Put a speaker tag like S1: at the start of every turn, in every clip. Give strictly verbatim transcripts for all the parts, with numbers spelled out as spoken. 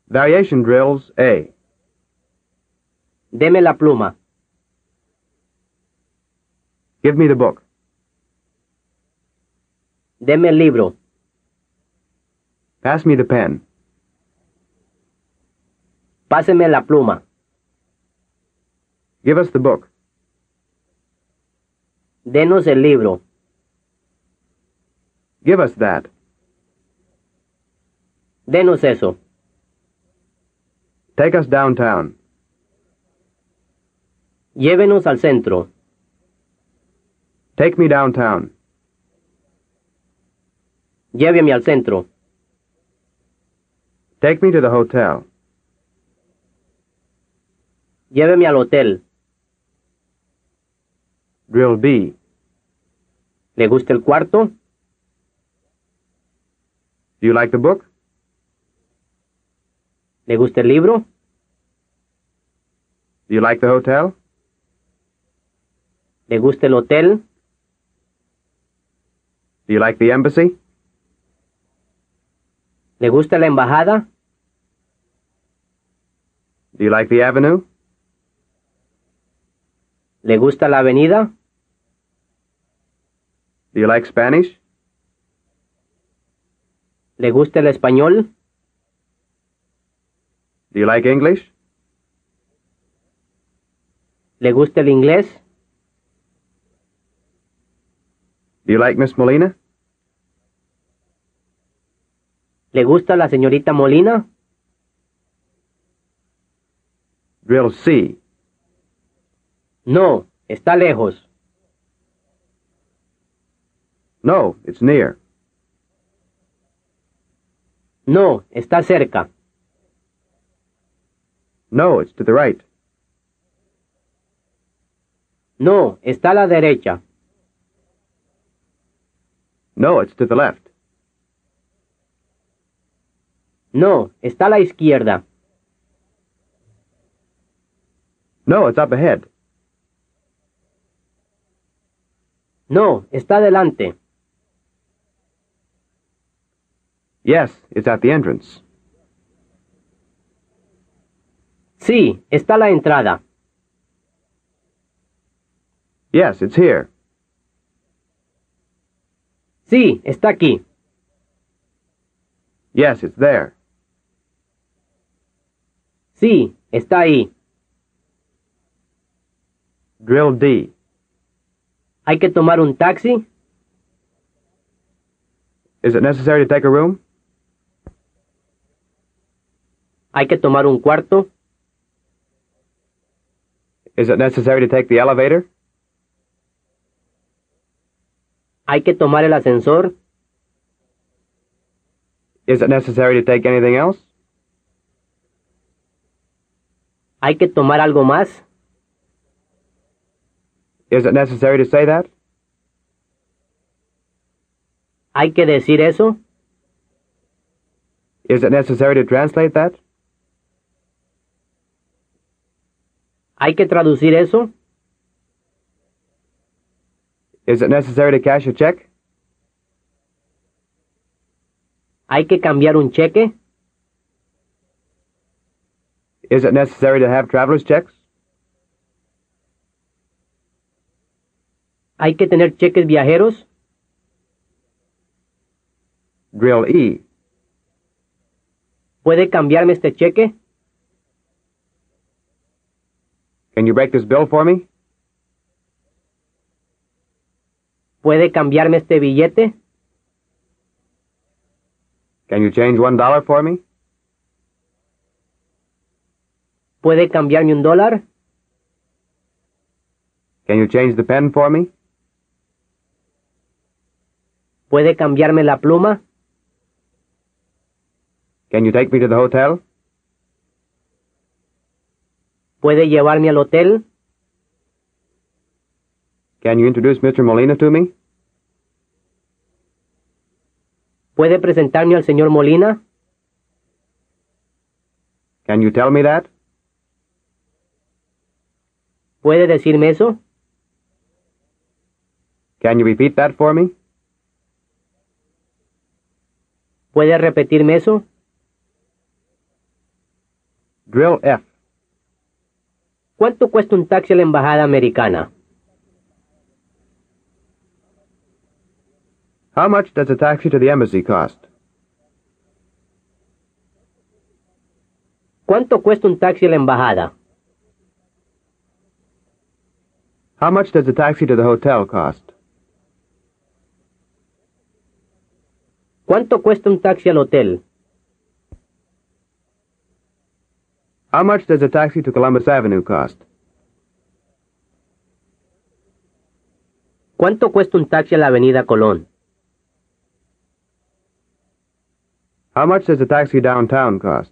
S1: Variation drills A.
S2: Deme la pluma.
S1: Give me the book.
S2: Deme el libro.
S1: Pass me the pen.
S2: Páseme la pluma.
S1: Give us the book.
S2: Denos el libro.
S1: Give us that.
S2: Denos eso.
S1: Take us downtown.
S2: Llévenos al centro.
S1: Take me downtown.
S2: Lléveme al centro.
S1: Take me to the hotel.
S2: Lléveme al hotel.
S1: Drill B.
S2: ¿Le gusta el cuarto?
S1: Do you like the book?
S2: ¿Le gusta el libro?
S1: Do you like the hotel?
S2: ¿Le gusta el hotel?
S1: Do you like the embassy?
S2: ¿Le gusta la embajada?
S1: Do you like the avenue?
S2: ¿Le gusta la avenida?
S1: Do you like Spanish?
S2: ¿Le gusta el español?
S1: Do you like English?
S2: ¿Le gusta el inglés?
S1: Do you like Miss Molina?
S2: ¿Le gusta la señorita Molina?
S1: Drill C.
S2: No, está lejos.
S1: No, it's near.
S2: No, está cerca.
S1: No, it's to the right.
S2: No, está a la derecha.
S1: No, it's to the left.
S2: No, está a la izquierda.
S1: No, it's up ahead.
S2: No, está adelante.
S1: Yes, it's at the entrance.
S2: Sí, está a la entrada.
S1: Yes, it's here.
S2: Sí, está aquí.
S1: Yes, it's there.
S2: Sí, está ahí.
S1: Drill D.
S2: ¿Hay que tomar un taxi?
S1: Is it necessary to take a room?
S2: ¿Hay que tomar un cuarto?
S1: Is it necessary to take the elevator?
S2: ¿Hay que tomar el ascensor?
S1: Is it necessary to take anything else?
S2: ¿Hay que tomar algo más?
S1: Is it necessary to say that?
S2: ¿Hay que decir eso?
S1: Is it necessary to translate that?
S2: ¿Hay que traducir eso?
S1: Is it necessary to cash a check?
S2: ¿Hay que cambiar un cheque?
S1: Is it necessary to have traveler's checks?
S2: ¿Hay que tener cheques viajeros?
S1: Drill E.
S2: ¿Puede cambiarme este cheque?
S1: Can you break this bill for me?
S2: ¿Puede cambiarme este billete?
S1: Can you change one dollar for me?
S2: ¿Puede cambiarme un dólar?
S1: Can you change the pen for me?
S2: ¿Puede cambiarme la pluma?
S1: Can you take me to the hotel?
S2: ¿Puede llevarme al hotel?
S1: Can you introduce Mister Molina to me?
S2: ¿Puede presentarme al señor Molina?
S1: Can you tell me that?
S2: ¿Puede decirme eso?
S1: Can you repeat that for me?
S2: ¿Puede repetirme eso?
S1: Drill F.
S2: ¿Cuánto cuesta un taxi a la embajada americana?
S1: How much does a taxi to the embassy cost?
S2: ¿Cuánto cuesta un taxi a la embajada?
S1: How much does a taxi to the hotel cost?
S2: ¿Cuánto cuesta un taxi al hotel?
S1: How much does a taxi to Columbus Avenue cost?
S2: ¿Cuánto cuesta un taxi a la avenida Colón?
S1: How much does a taxi downtown cost?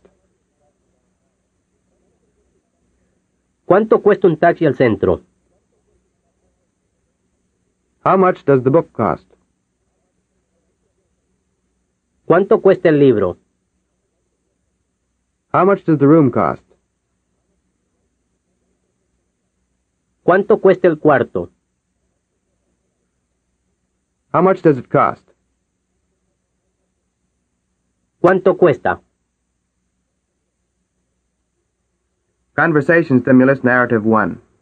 S2: ¿Cuánto cuesta un taxi al centro?
S1: How much does the book cost?
S2: ¿Cuánto cuesta el libro?
S1: How much does the room cost?
S2: ¿Cuánto cuesta el cuarto?
S1: How much does it cost?
S2: ¿Cuánto cuesta?
S1: Conversation Stimulus Narrative one.